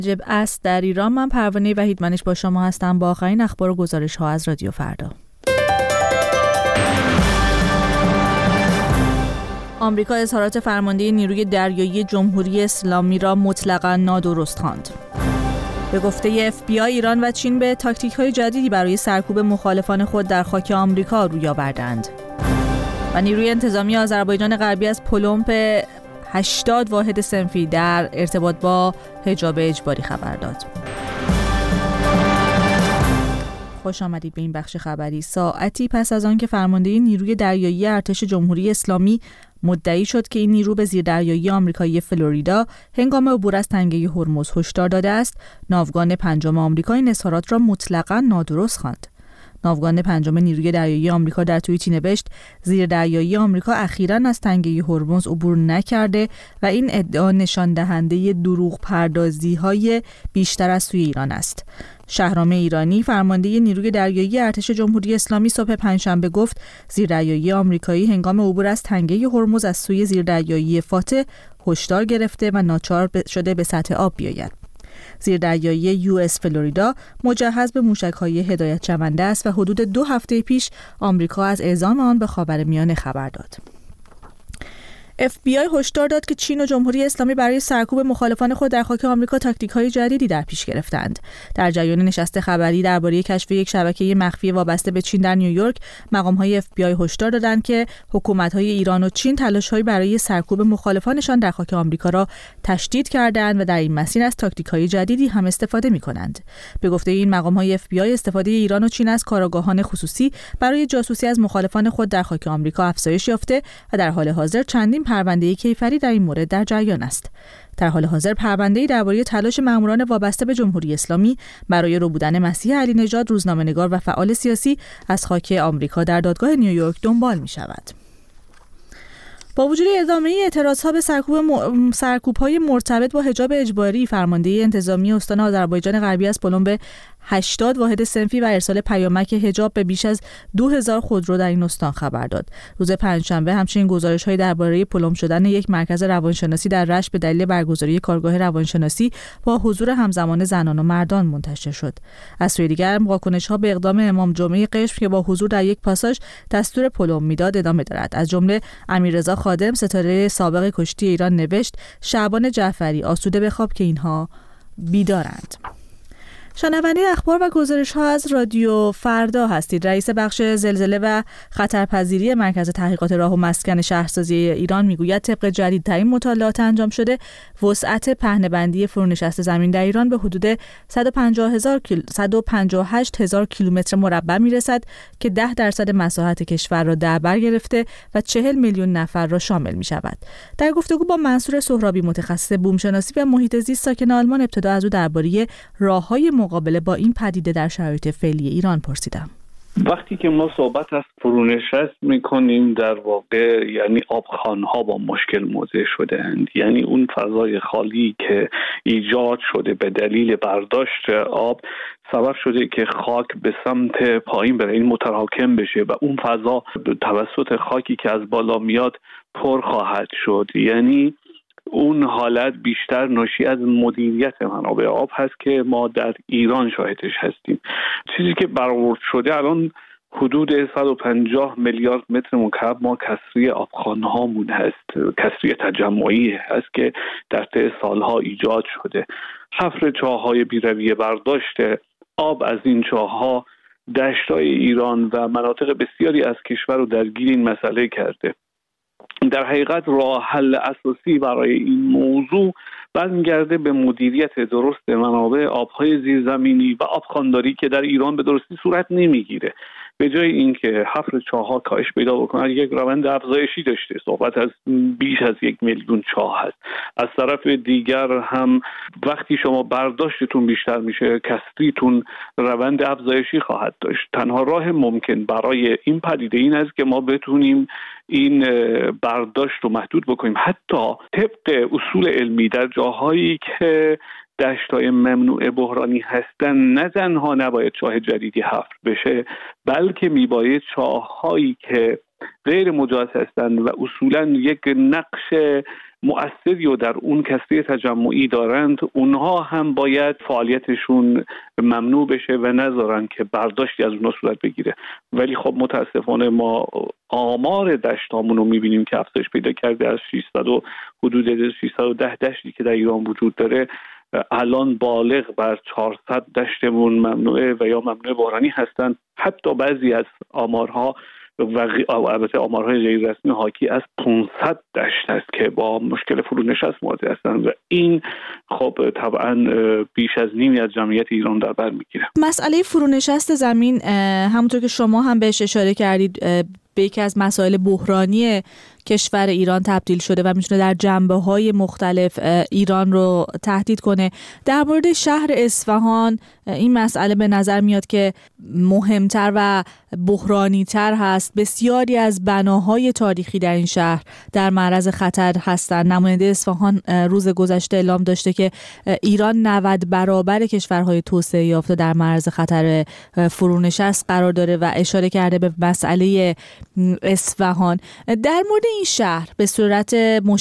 جب است در ایران. من پروانه وحیدمنش با شما هستم با آخرین اخبار و گزارش ها از رادیو فردا. آمریکا اظهارات فرمانده نیروی دریایی جمهوری اسلامی را مطلقاً نادرست خواند. به گفته FBI ایران و چین به تاکتیک‌های جدیدی برای سرکوب مخالفان خود در خاک آمریکا روی آوردند. و نیروی انتظامی آذربایجان غربی از پلمپ 80 واحد صنفی در ارتباط با حجاب اجباری خبر داد. خوش آمدید به این بخش خبری. ساعتی پس از آن که فرمانده نیروی دریایی ارتش جمهوری اسلامی مدعی شد که این نیرو به زیردریایی آمریکایی فلوریدا هنگام عبور از تنگه هرمز هشدار داده است، ناوگان پنجم آمریکا این اظهارات را مطلقاً نادرست خواند. ناوگان پنجم نیروی دریایی آمریکا در توییتی نوشت زیردریایی آمریکا اخیراً از تنگه هرمز عبور نکرده و این ادعا نشان دهنده دروغ پردازی‌های بیشتر از سوی ایران است. شهرام ایرانی فرمانده نیروی دریایی ارتش جمهوری اسلامی صبح پنجشنبه گفت زیردریایی آمریکایی هنگام عبور از تنگه هرمز از سوی زیردریایی فاتح هشدار گرفته و ناچار شده به سطح آب بیاید. زیردریایی US فلوریدا مجهز به موشک‌های هدایت شونده است و حدود 2 هفته پیش آمریکا از اعزام آن به خاورمیانه خبر داد. FBI هشدار داد که چین و جمهوری اسلامی برای سرکوب مخالفان خود در خاک آمریکا تاکتیک‌های جدیدی در پیش گرفتند. در جریان نشست خبری درباره کشف یک شبکه مخفی وابسته به چین در نیویورک، مقام‌های FBI هشدار دادند که حکومت‌های ایران و چین تلاش‌هایی برای سرکوب مخالفانشان در خاک آمریکا را تشدید کردند و در این مسیر از تاکتیک‌های جدیدی هم استفاده می‌کنند. به گفته این مقام‌های FBI استفاده ایران و چین از کاراگاهان خصوصی برای جاسوسی از مخالفان خود در خاک آمریکا افزایش یافته و در حال حاضر چندین پرونده کیفری در این مورد در جریان است. در حال حاضر پرونده‌ای درباره تلاش ماموران وابسته به جمهوری اسلامی برای ربودن مسیح علی نژاد روزنامه‌نگار و فعال سیاسی از خاک آمریکا در دادگاه نیویورک دنبال می‌شود. با وجود ادامه اعتراضها به سرکوب‌های مرتبط با حجاب اجباری، فرمانده انتظامی استان آذربایجان غربی از پلمپ 80 واحد صنفی و ارسال پیامک حجاب به بیش از 2000 خودرو در این استان خبر داد. روز پنجشنبه همچنین گزارش‌هایی درباره پلمپ شدن یک مرکز روانشناسی در رشت به دلیل برگزاری کارگاه روانشناسی با حضور همزمان زنان و مردان منتشر شد. از سوی دیگر واکنش‌ها به اقدام امام جمعه قشم که با حضور در یک پاساژ دستور پلمپ میداد ادامه دارد. از جمله امیررضا خادم ستاره سابق کشتی ایران نوشت شعبان جعفری آسوده بخواب که اینها بیدارند. شنونده اخبار و گزارش ها از رادیو فردا هستید. رئیس بخش زلزله و خطرپذیری مرکز تحقیقات راه و مسکن شهرسازی ایران میگوید طبق جدیدترین مطالعات انجام شده وسعت پهنه‌بندی فرونشست زمین در ایران به حدود 158,000 کیلومتر مربع میرسد که 10% مساحت کشور را در بر گرفته و 40 میلیون نفر را شامل می شود. در گفتگو با منصور سهرابی متخصص بومشناسی و محیط زیست ساکن آلمان ابتدا از او درباره راه‌های مقابله با این پدیده در شرایط فعلی ایران پرسیدم. وقتی که ما صحبت از فرونشست میکنیم در واقع یعنی آبخوان‌ها با مشکل مواجه شده‌اند، یعنی اون فضای خالی که ایجاد شده به دلیل برداشت آب سبب شده که خاک به سمت پایین بره، این متراکم بشه و اون فضا توسط خاکی که از بالا میاد پر خواهد شد. یعنی اون حالت بیشتر ناشی از مدیریت منابع آب هست که ما در ایران شاهدش هستیم. چیزی که برآورد شده الان حدود 150 میلیارد متر مکعب ما کسری آبخوان‌هامون هست، کسری تجمعی هست که در طی سالها ایجاد شده. حفر چاه‌های بی‌رویه، برداشت آب از این چاه‌ها دشت‌های ایران و مناطق بسیاری از کشور رو درگیر این مسئله کرده. در حقیقت راه حل اساسی برای این موضوع برمیگرده به مدیریت درست منابع آبهای زیرزمینی و آبخوانداری که در ایران به درستی صورت نمیگیره. به جای اینکه حفر چاه‌ها کاهش پیدا بکنه یک روند افزایشی داشته، صحبت از بیش از 1 میلیون چاه هست. از طرف دیگر هم وقتی شما برداشتتون بیشتر میشه کسریتون روند افزایشی خواهد داشت. تنها راه ممکن برای این پدیده این است که ما بتونیم این برداشت رو محدود بکنیم، حتی طبق اصول علمی در جاهایی که دشت‌های ممنوع بحرانی هستن نه تنها نباید چاه جدیدی حفر بشه، بلکه میباید چاه‌هایی که غیر مجاز هستند و اصولاً یک نقش مؤثری و در اون کسری تجمعی دارند، اونها هم باید فعالیتشون ممنوع بشه و نذارن که برداشتی از اونها صورت بگیره. ولی خب متاسفانه ما آمار دشتامون رو میبینیم که افزایش پیدا کرده. از 600 و حدود 610 دشتی که در ایران وجود داره، الان بالغ بر 400 دشتمون ممنوعه و یا ممنوع بحرانی هستند. حتی بعضی از آمارها و البته آمارهای غیر رسمی حاکی از 500 دشت است که با مشکل فرونشست مواجه هستند و این خب طبعا بیش از نیمی از جمعیت ایران در بر میگیره. مسئله فرونشست زمین همونطور که شما هم بهش اشاره کردید به یکی از مسائل بحرانی کشور ایران تبدیل شده و میتونه در جنبه‌های مختلف ایران رو تهدید کنه. در مورد شهر اصفهان این مسئله به نظر میاد که مهمتر و بحرانی‌تر هست. بسیاری از بناهای تاریخی در این شهر در معرض خطر هستند. نماینده اصفهان روز گذشته اعلام داشته که ایران 90 برابر کشورهای توسعه یافته در معرض خطر فرونشست قرار داره و اشاره کرده به مسئله اصفهان. در مورد این شهر به صورت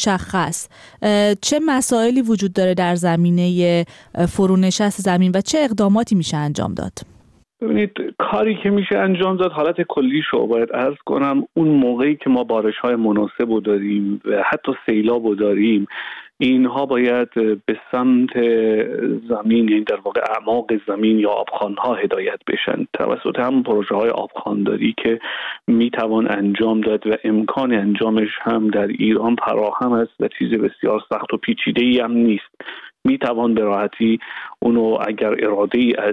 مشخص چه مسائلی وجود داره در زمینه فرونشست زمین و چه اقداماتی میشه انجام داد؟ ببینید، کاری که میشه انجام داد حالت کلیش رو باید عرض کنم. اون موقعی که ما بارش‌های مناسب رو داریم و حتی سیلاب رو داریم، اینها باید به سمت زمین، یعنی در واقع اعماق زمین یا آبخوان‌ها هدایت بشن توسط هم پروژه‌های آبخوانداری که میتوان انجام داد و امکان انجامش هم در ایران فراهم است و چیز بسیار سخت و پیچیده‌ای هم نیست. میتوان به راحتی اونو اگر اراده‌ای از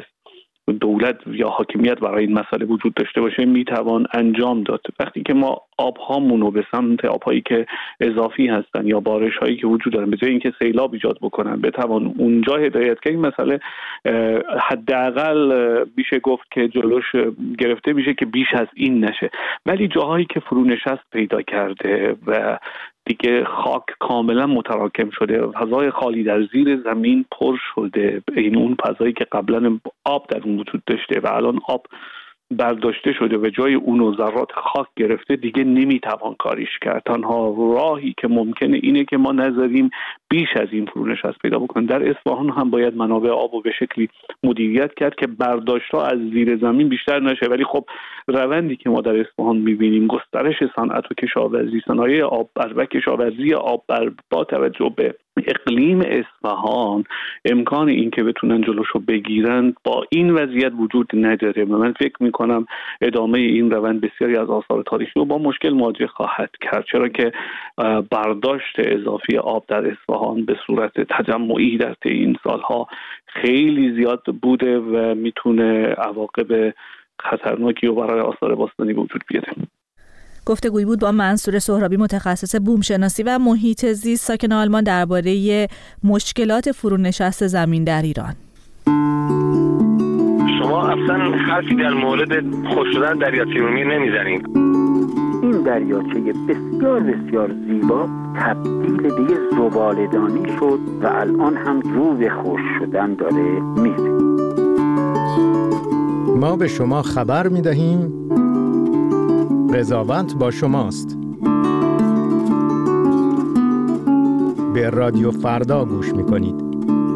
دولت یا حاکمیت برای این مسئله وجود داشته باشه میتوان انجام داد. وقتی که ما آبهامون رو به سمت آبهایی که اضافی هستن یا بارش هایی که وجود دارن به جای اینکه سیلاب ایجاد بکنن بتوان اونجا هدایت کنیم، این مسئله حداقل میشه گفت که جلوش گرفته میشه که بیش از این نشه. ولی جاهایی که فرونشست پیدا کرده و دیگه خاک کاملا متراکم شده، فضای خالی در زیر زمین پر شده، این اون فضایی که قبلا آب در اون وجود داشته و الان آب برداشته شده و جای اونو ذرات خاک گرفته، دیگه نمیتوان کاریش کرد. تنها راهی که ممکنه اینه که ما نذاریم بیش از این فرونشست پیدا بکنه. در اصفهان هم باید منابع آبو به شکلی مدیریت کرد که برداشت‌ها از زیر زمین بیشتر نشه. ولی خب روندی که ما در اصفهان می‌بینیم، گسترش صنعت و کشاورزی، صنایع آب و کشاورزی آب با توجه به اقلیم اصفهان، امکان این که بتونن جلوشو بگیرن با این وضعیت وجود نداره. من فکر میکنم ادامه این روند بسیاری از آثار تاریخی رو با مشکل مواجه خواهد کرد، چرا که برداشت اضافی آب در اصفهان به صورت تجمعی در طی این سالها خیلی زیاد بوده و میتونه عواقب خطرناکی رو برای آثار باستانی وجود بیاره. گفتگویی بود با منصور سهرابی، متخصص بوم شناسی و محیط زیست، ساکن آلمان، درباره مشکلات فرونشست زمین در ایران. شما اصلا حرفی در مورد خشک شدن دریاچه ارومیه نمیزنید. این دریاچه بسیار بسیار زیبا تبدیل به یه زباله‌دانی شد و الان هم رو به خشک شدن داره میره. ما به شما خبر میدهیم قضاوت با شماست. به رادیو فردا گوش میکنید.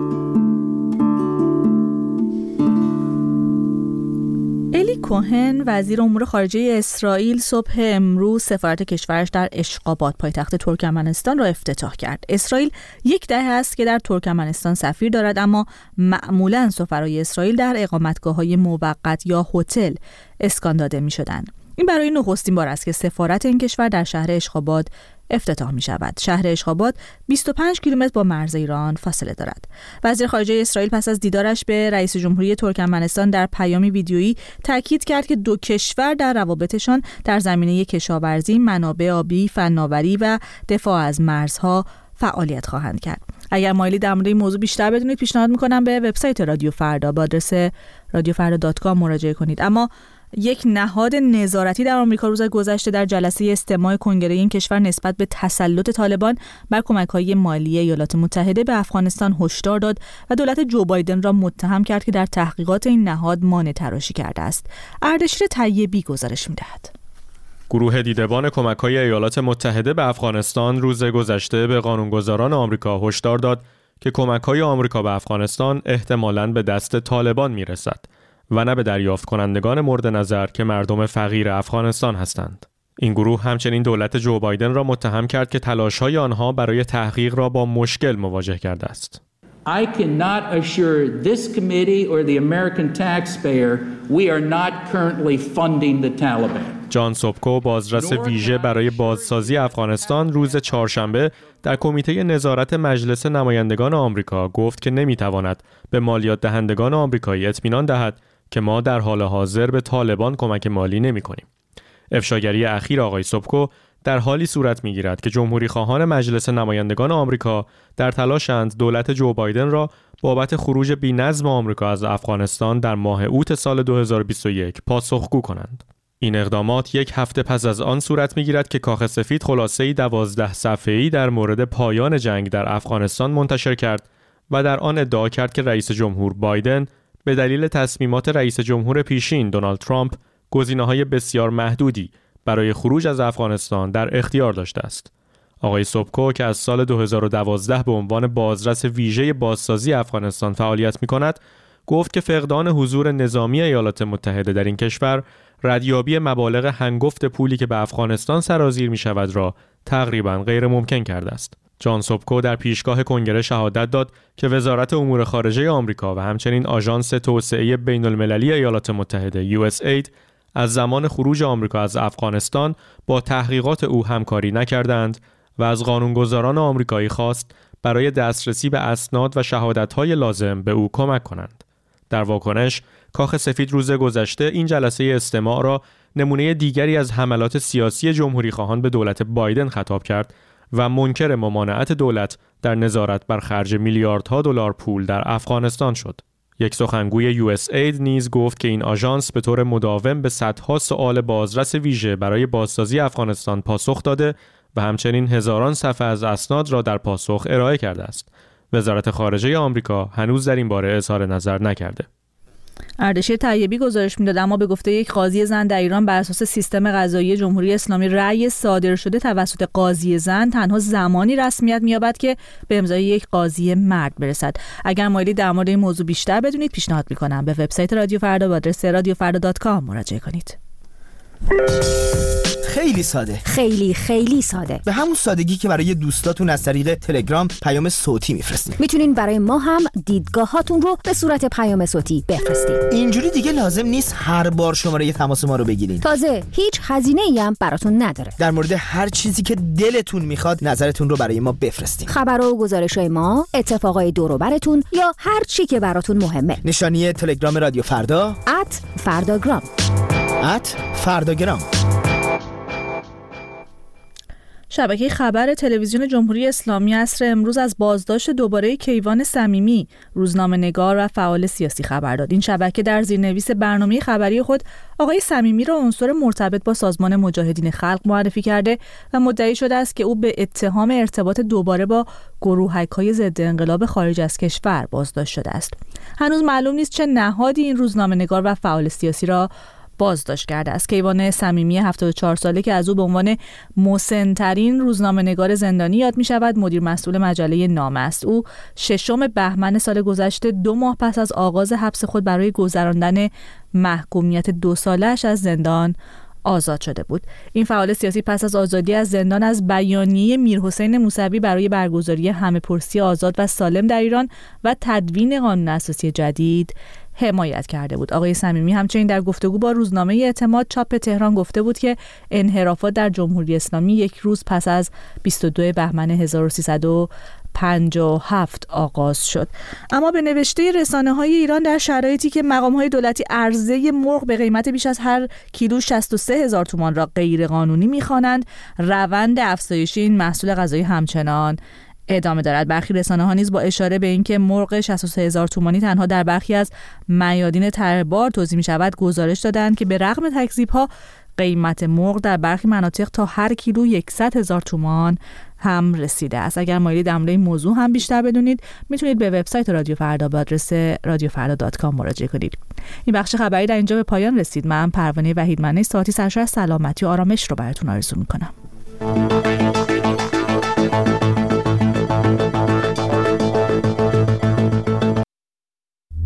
الی کوهن، وزیر امور خارجه اسرائیل، صبح امروز سفارت کشورش در اشقاباد، پایتخت ترکمنستان، را افتتاح کرد. اسرائیل یک دهه است که در ترکمنستان سفیر دارد، اما معمولاً سفرای اسرائیل در اقامتگاه‌های موقت یا هتل اسکان داده می‌شدند. این برای نخستین بار است که سفارت این کشور در شهر اشقاباد افتتاح می شود. شهر اشقاباد 25 کیلومتر با مرز ایران فاصله دارد. وزیر خارجه اسرائیل پس از دیدارش به رئیس جمهوری ترکمنستان در پیامی ویدیویی تاکید کرد که دو کشور در روابطشان در زمینه کشاورزی، منابع آبی، فناوری و دفاع از مرزها فعالیت خواهند کرد. اگر مایلید در مورد این موضوع بیشتر بدونید، پیشنهاد می‌کنم به وبسایت رادیو فردا با آدرس radiofarda.com مراجعه کنید. اما یک نهاد نظارتی در آمریکا روز گذشته در جلسه استماع کنگره این کشور نسبت به تسلط طالبان بر کمک‌های مالی ایالات متحده به افغانستان هشدار داد و دولت جو بایدن را متهم کرد که در تحقیقات این نهاد مانع تراشی کرده است. اردشیر طیبی گزارش می‌دهد. گروه دیدبان کمک‌های ایالات متحده به افغانستان روز گذشته به قانونگذاران آمریکا هشدار داد که کمک‌های آمریکا به افغانستان احتمالاً به دست طالبان میرسد و نه به دریافت کنندگان مورد نظر که مردم فقیر افغانستان هستند. این گروه همچنین دولت جو بایدن را متهم کرد که تلاش‌های آنها برای تحقیق را با مشکل مواجه کرده است. I cannot assure this committee or the American taxpayer we are not currently funding the Taliban. جان سوبکو، بازرس ویژه برای بازسازی افغانستان، روز چهارشنبه در کمیته نظارت مجلس نمایندگان آمریکا گفت که نمیتواند به مالیات دهندگان آمریکایی اطمینان دهد که ما در حال حاضر به طالبان کمک مالی نمی‌کنیم. افشاگری اخیر آقای سوبکو در حالی صورت می‌گیرد که جمهوری خواهان مجلس نمایندگان آمریکا در تلاشند دولت جو بایدن را بابت خروج بی‌نظم آمریکا از افغانستان در ماه اوت سال 2021 پاسخگو کنند. این اقدامات یک هفته پس از آن صورت می‌گیرد که کاخ سفید خلاصه‌ای 12 صفحه‌ای در مورد پایان جنگ در افغانستان منتشر کرد و در آن ادعا کرد که رئیس جمهور بایدن به دلیل تصمیمات رئیس جمهور پیشین دونالد ترامپ گزینه‌های بسیار محدودی برای خروج از افغانستان در اختیار داشته است. آقای سوبکو که از سال 2012 به عنوان بازرس ویژه بازسازی افغانستان فعالیت می‌کند، گفت که فقدان حضور نظامی ایالات متحده در این کشور ردیابی مبالغ هنگفت پولی که به افغانستان سرازیر می‌شود را تقریباً غیر ممکن کرده است. جان سوبکو در پیشگاه کنگره شهادت داد که وزارت امور خارجه آمریکا و همچنین آژانس توسعه بین‌المللی ایالات متحده USAID از زمان خروج آمریکا از افغانستان با تحقیقات او همکاری نکردند و از قانونگذاران آمریکایی خواست برای دسترسی به اسناد و شهادت‌های لازم به او کمک کنند. در واکنش، کاخ سفید روز گذشته این جلسه استماع را نمونه دیگری از حملات سیاسی جمهوری خواهان به دولت بایدن خطاب کرد و منکر ممانعت دولت در نظارت بر خرج میلیاردها دلار پول در افغانستان شد. یک سخنگوی USAID نیز گفت که این آژانس به طور مداوم به صدها سوال بازرس ویژه برای بازسازی افغانستان پاسخ داده و همچنین هزاران صفحه از اسناد را در پاسخ ارائه کرده است. وزارت خارجه آمریکا هنوز در این باره اظهار نظر نکرده. اردشیر طیبی گزارش میداد اما به گفته یک قاضی زن در ایران بر اساس سیستم قضایی جمهوری اسلامی رأی صادر شده توسط قاضی زن تنها زمانی رسمیت می‌یابد که به امضای یک قاضی مرد برسد. اگر مایلی در مورد این موضوع بیشتر بدونید پیشنهاد می‌کنم به وبسایت رادیو فردا با آدرس radiofarda.com مراجعه کنید. خیلی ساده. خیلی ساده. به همون سادگی که برای دوستاتون از طریق تلگرام پیام صوتی میفرستین. میتونین برای ما هم دیدگاهاتون رو به صورت پیام صوتی بفرستین. اینجوری دیگه لازم نیست هر بار شماره تماس ما رو بگیرین. تازه هیچ هزینه‌ای هم براتون نداره. در مورد هر چیزی که دلتون میخواد نظرتون رو برای ما بفرستین. خبر و گزارش‌های ما، اتفاقای دور و برتون یا هر چی که براتون مهمه. نشانی تلگرام رادیو فردا @فرdagram. @فرdagram. شبکه خبر تلویزیون جمهوری اسلامی عصر امروز از بازداشت دوباره کیوان صمیمی، روزنامه‌نگار و فعال سیاسی خبر داد. این شبکه در زیرنویس برنامه خبری خود آقای صمیمی را عنصر مرتبط با سازمان مجاهدین خلق معرفی کرده و مدعی شده است که او به اتهام ارتباط دوباره با گروهک‌های ضد انقلاب خارج از کشور بازداشت شده است. هنوز معلوم نیست چه نهادی این روزنامه‌نگار و فعال سیاسی را بازداشت کرده است. کیوان صمیمی 74 ساله که از او به عنوان مسن‌ترین روزنامه‌نگار زندانی یاد می‌شود، مدیر مسئول مجله نامه است. او 6 بهمن سال گذشته 2 ماه پس از آغاز حبس خود برای گذراندن محکومیت 2 ساله‌اش از زندان آزاد شده بود. این فعال سیاسی پس از آزادی از زندان از بیانیه میرحسین موسوی برای برگزاری همه‌پرسی آزاد و سالم در ایران و تدوین قانون اساسی جدید حمایت کرده بود. آقای صمیمی همچنین در گفتگو با روزنامه اعتماد چاپ تهران گفته بود که انحرافات در جمهوری اسلامی یک روز پس از 22 بهمن 1357 آغاز شد. اما به نوشته رسانه‌های ایران در شرایطی که مقام‌های دولتی عرضه مرغ به قیمت بیش از هر کیلو 63,000 تومان را غیر قانونی می‌خوانند، روند افزایش این محصول غذایی همچنان ادامه دارد. برخی رسانه‌ها نیز با اشاره به اینکه مرغ 63,000 تومانی تنها در برخی از میادین تربار توزیع می‌شود، گزارش دادند که به رغم تکذیب‌ها قیمت مرغ در برخی مناطق تا هر کیلو 100,000 تومان هم رسیده است. اگر مایلید در مورد این موضوع هم بیشتر بدونید میتونید به وبسایت رادیو فردا به آدرس radiofarda.com مراجعه کنید. این بخش خبری در اینجا به پایان رسید. من پروانه وحیدمنی ساعتی سرشار سلامتی و آرامش رو براتون آرزو میکنم.